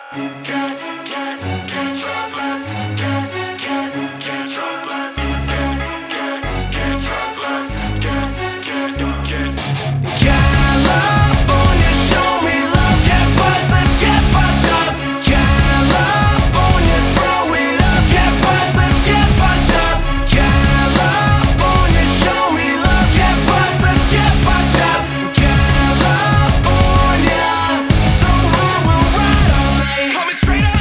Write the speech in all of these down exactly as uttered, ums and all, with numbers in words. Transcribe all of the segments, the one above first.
Get, get, get drunk, let's get, get, get drunk, let's get, get, get drunk, let's get, get, get. California, show me love, get buzzed, let's get fucked up. California, throw it up, get buzzed, let's get fucked up. California, show me love, get buzzed, let's get fucked up. California, so high we'll ride all night. Coming straight up.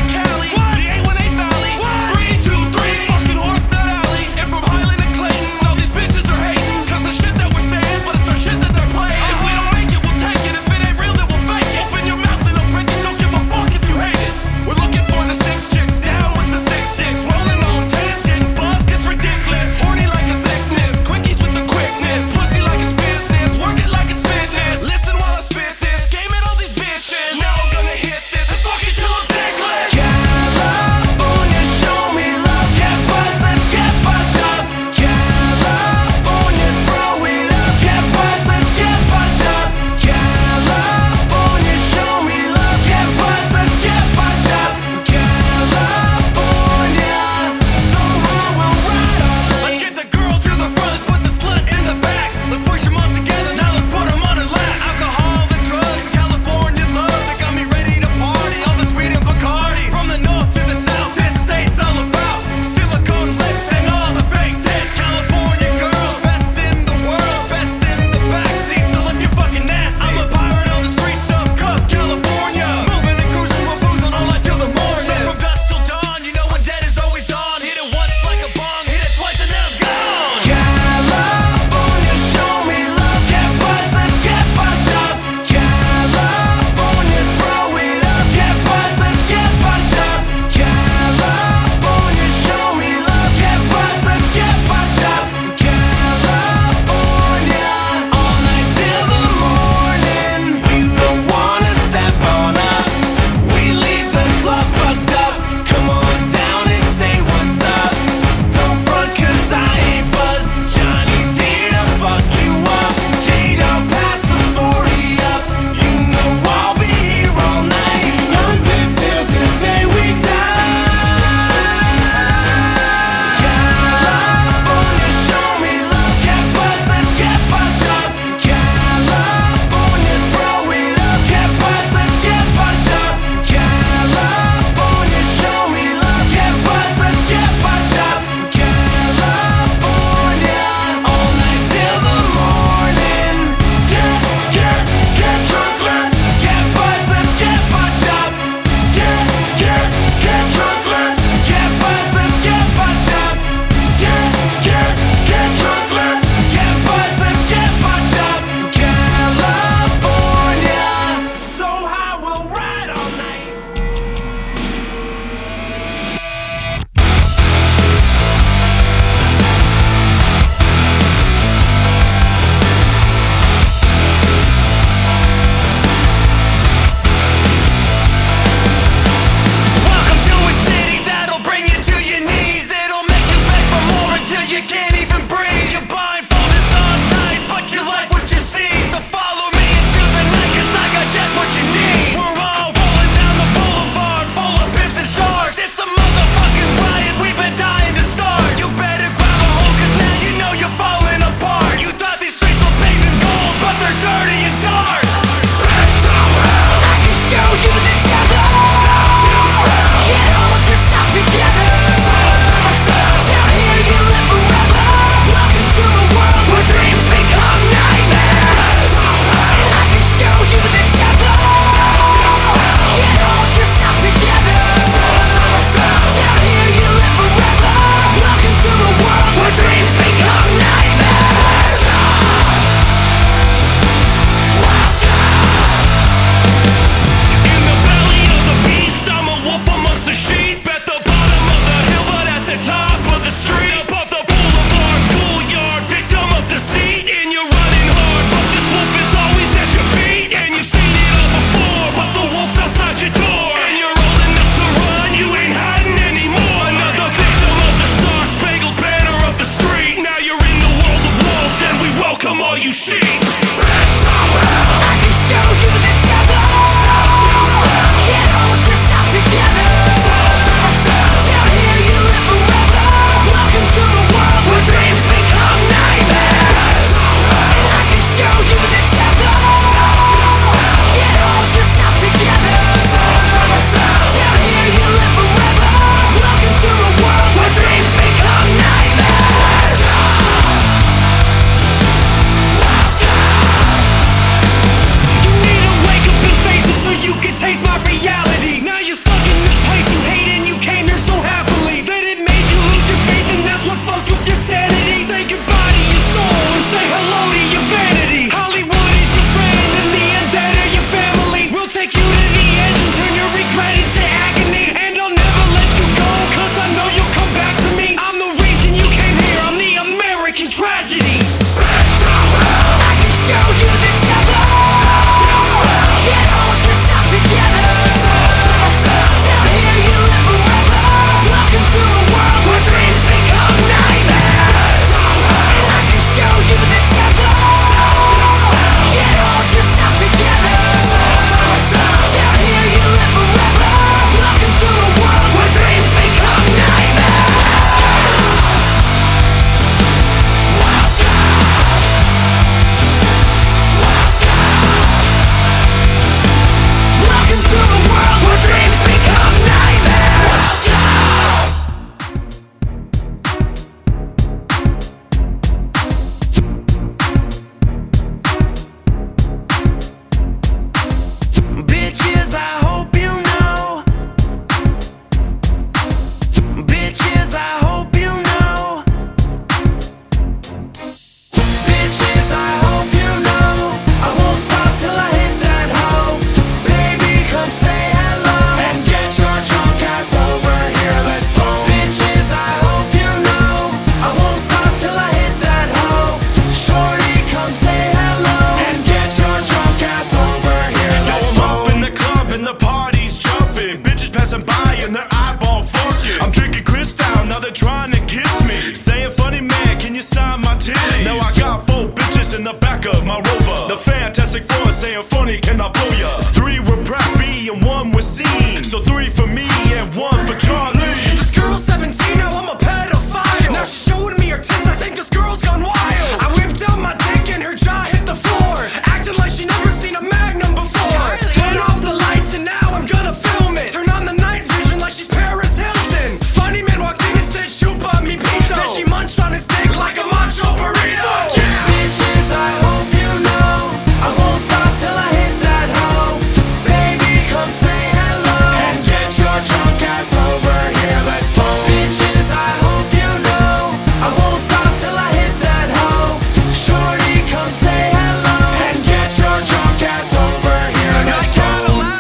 one was seen. So three for me and one for Charlie. This girl's seventeen, now I'm a pedophile. Now she's showing me her tits, I think this girl's gone wild. I whipped out my dick and her jaw hit the floor, acting like she never seen a Magnum before. Turn off the lights and now I'm gonna film it. Turn on the night vision like she's Paris Hilton. Funny man walked in and said, "Chupa mi pito." Then she munched on his dick like a macho burrito. Yeah. Bitches, I hope you know I won't stop till I hit that hoe. Baby, come say hello and get your drunk ass over here. Let's go. Bitches, I hope you know I won't stop till I hit that hoe. Shorty, come say hello and get your drunk ass over here. Let's go.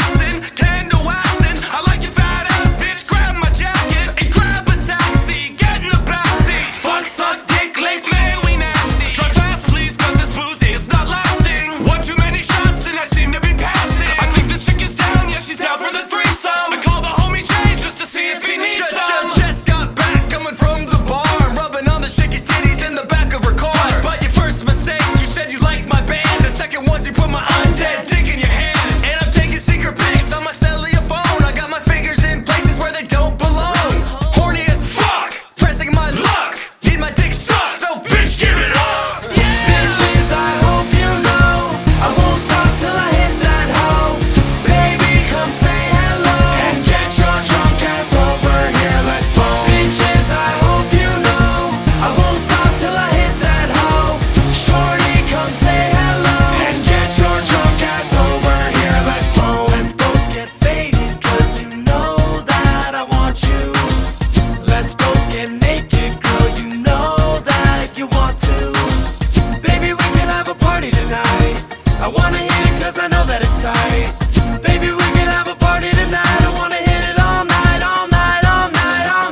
Candle waxing, I like your fat ass, bitch. Grab my jacket and grab a taxi. Get in the backseat. Fuck, suck, dick, lick, man, we nasty. Drive fast, please, cause this boozy is not lasting. One too many shots and I seem to be passing. I think this chick is down, yeah, she's down for the threesome. I call the homie Jay just to see if he needs just, some. Just got back, coming from the bar, rubbing on the chicky's titties in the back of her car. But your first mistake, you said you liked my band. The second was you put my undead dick in your hand. And I'm taking secret pics on my cellular phone. I got my fingers in places where they don't belong. Horny as fuck, pressing my luck. Need my dick sucked, so bitch, give it up. Bitches, I hope you know I won't stop till I hit that hoe. Baby, come say hello and get your drunk ass over here. Let's go. Bitches, I hope you know I won't stop till I hit that hoe. Shorty, come say hello and get your drunk ass over here. Let's go. Let's both get faded, cause you know that I want you. Let's both get naked, girl, you know that you want to. Baby, we can have a party tonight. I wanna hit it cause I know that it's tight. Baby, we can have a party tonight. I wanna hit it all night, all night, all night, all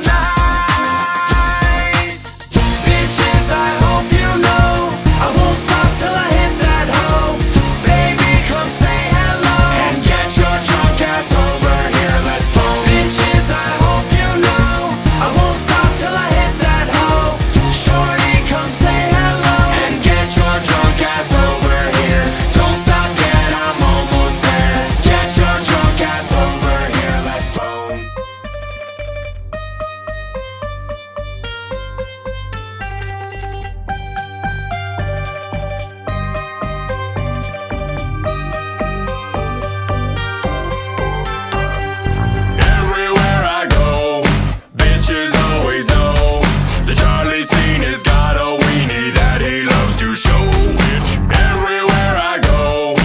night. Bitches, I hope you know I won't stop till I hit that hoe. Baby, come say hello and get your drunk ass over here. Let's go. Bitches, I hope you know I won't stop till I hit that hoe. Shorty, come say hello and get your drunk ass over here. Don't stop yet, I'm almost there. Get your drunk ass over here. Let's go. Everywhere I go, bitches always know the Charlie scene has got a weenie that he loves to show. Bitch. Everywhere I go,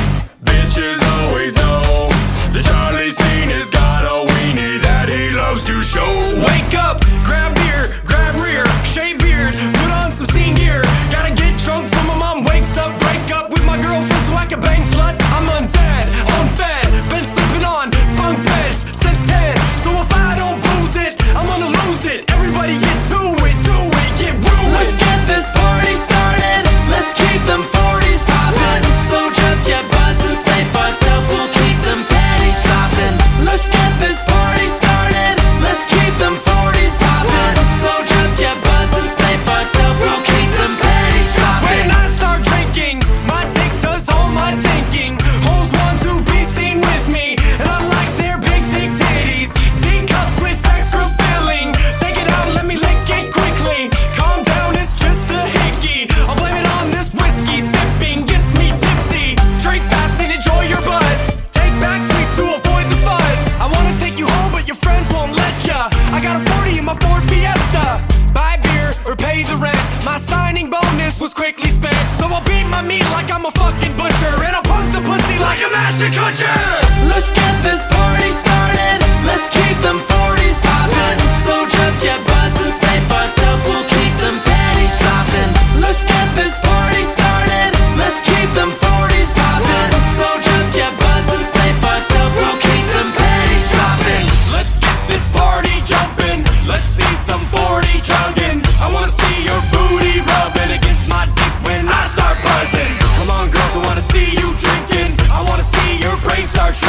bitches always know the Charlie scene has got a weenie that he loves to show. Wake up, grab beer, grab rear, shave beard, put on some scene gear. Gotta get drunk till my mom wakes up. Break up with my girlfriend so I can bang sluts. I'm undead, unfed, been sleeping on bunk beds since ten. So if I don't booze it, I'm gonna lose it. Everybody get to it, do it, get ruined. Let's get this party started. Let's keep them forties poppin'. So just get buzzed and stay fucked up. We'll keep them panties droppin'. Let's get this party started. Let's keep them forties poppin'. So just get buzzed and stay fucked up. We'll keep them panties droppin'. When I start drinking, my dick does all my thinking. Hoes want to be seen with me, and I like their big thick titties. Teacups with extra filling. Take it out, let me lick it quickly. Calm down, it's just a hickey. I'll blame it on this whiskey. Sipping gets me tipsy. Drink fast and enjoy your buzz. Take back sweets to avoid the fuzz. I wanna take you home, but your friends won't let ya. I got a forty in my Ford Fiesta. Buy beer or pay the rent. My signing bonus was quickly spent. So I'll beat my meat like I'm a fucking butcher, and I'll punk the pussy like a master kutcher. Let's get this party started. Let's keep them forties poppin'. So just get buzzed and stay fucked up. We'll keep them panties droppin'. Let's get this party started. Let's keep them forties poppin'. So just get buzzed and stay fucked up. We'll keep them panties droppin'. Let's get this party jumpin'. Let's see some forty chugging. I wanna see your booty rubbing against my dick when I start buzzing. Come on, girls, I wanna see you drinking. I wanna see your brain start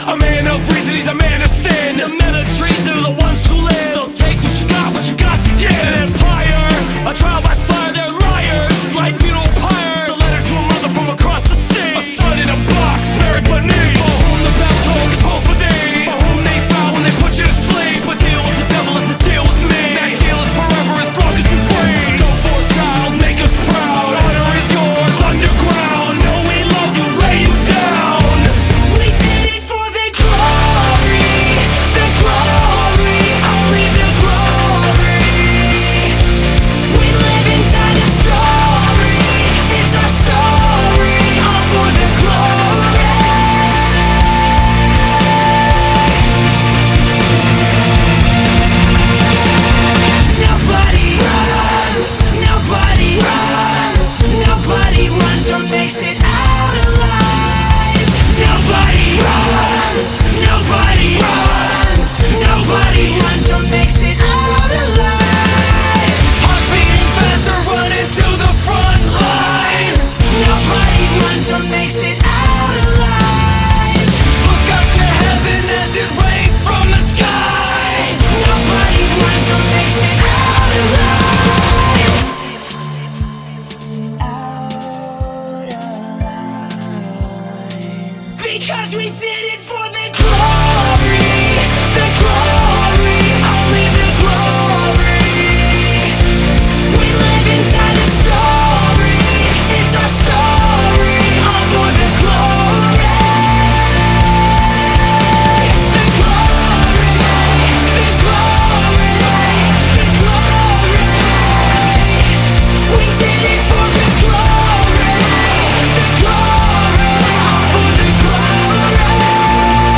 A man of reason, he's a man of sin. The men of treason are the ones who live. They'll take what you got, what you got to give. An empire, a trial by fire, they're liars. Like funeral pyres. A letter to a mother from across the sea. A son in a box, buried beneath. For whom the bell tolls, it tolls for thee. For whom they foul when they put you to sleep. A deal with the devil is a deal with me. That deal is forever as long as you breathe. Go for it, child, make us proud. Honor is yours, underground. Know we love you, lay you down. We did it for the glory, the glory, only the glory. We live and die the story, it's our story, all for the glory. Nobody runs, nobody runs, nobody runs or makes it out alive. Nobody runs, nobody runs, nobody runs or makes it out alive. Hearts beating faster, running to the front lines. Nobody runs or makes it out alive. Look up to heaven as it rains from the sky. Nobody runs or makes it out alive. Out alive. Because we did it for the glory, the glory, only the glory. We live and die the story, it's our story, all for the glory. The glory, the glory, the glory. We did it for the glory, the glory, all for the glory.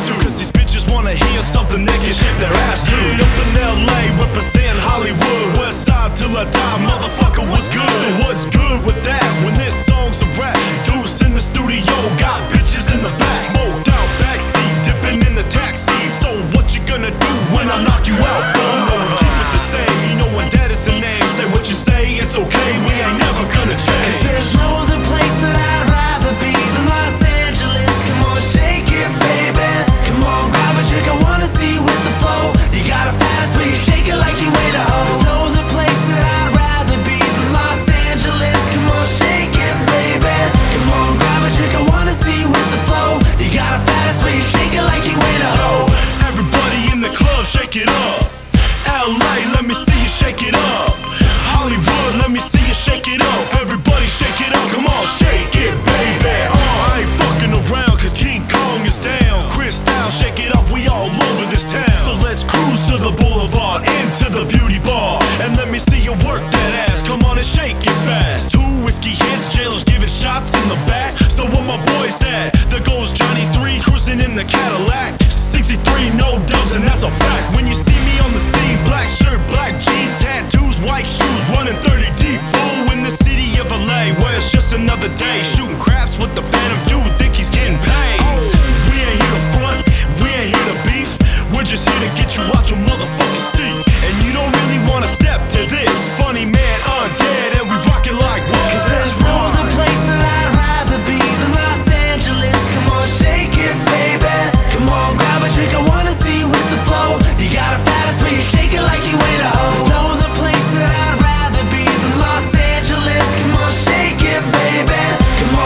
to. Cause these bitches wanna hear something they can shake their ass to. Straight up in L A, represent Hollywood. West side till I die, motherfucker, what's good? So what's good with that when this song's a rap? Deuce in the studio, got bitches in the back. Smoked out backseat, dipping in the taxi. So what you gonna do when I knock you out, fool? You know we keep it the same, you know when that is the name. Say what you say, it's okay, we ain't never gonna change. Cause there's no other place that I'd rather be than Los Angeles. Come on, shake it, baby. Come on, grab a drink, I wanna see you with the flow. You got a fast way, you shake it like you ain't a hoe. There's no other place that I'd rather be than Los Angeles. Come on, shake it, baby. Come on, grab a drink, I wanna see you with the flow. You got a fast way, you shake it like you ain't a hoe. Everybody in the club, shake it up. L A, let me see you shake it up. Hollywood, let me see you shake it up. Everybody shake it up, come on, shake it, baby. uh, I ain't fucking around cause King Kong is down. Chris Style, shake it up, we all over this town. So let's cruise to the boulevard, into the beauty bar. And let me see you work that ass, come on and shake it fast. Two whiskey hits, jailers giving shots in the back. So where my boys at? There goes Johnny three, cruising in the Cadillac. Sixty-three, no dubs, and that's a fact. When you see me on the scene, black shirt, black jeans, tattoos, white shoes, running thirty deep. Fool in the city of L A, where it's just another day. Shooting craps with the Phantom dude, think he's getting paid. We ain't here to front, we ain't here to beef. We're just here to get you out your motherfucking seat. And you don't really wanna step to this. Funny man, undead, and we rock it like what? Cause there's no other place that I'd rather be than Los Angeles. Come on, shake it, baby. Come on, grab a drink, I wanna see you with the flow. You got a fast way, you shake it like you ain't a hoe. There's no other place that I'd rather be than Los Angeles. Come on, shake it, baby. Come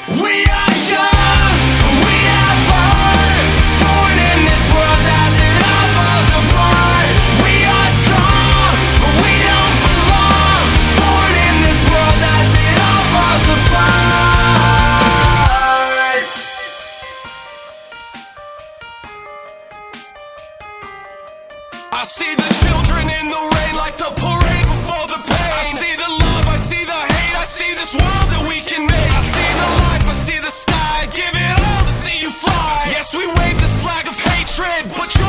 We are young, we have heart. Born in this world as it all falls apart. We are strong, but we don't belong. Born in this world as it all falls apart. I see the children in the rain like the parade before the pain. I see the love, I see the hate, I see this world that we can make. I see the life, I see the sky, give it all to see you fly. Yes, we wave this flag of hatred, but